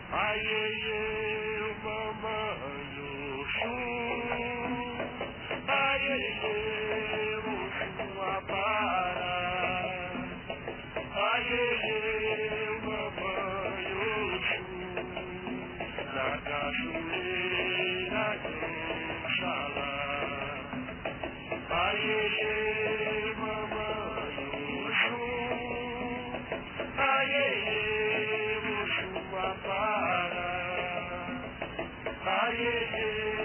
Aiê, mamãe, Oxum. Aiê, Oxum, Apara. Aiê, mamãe, Oxum. Na cachoeira do Xalá. Aiê, mamãe, Oxum. Aiê, Oxum, Apara. Aiê,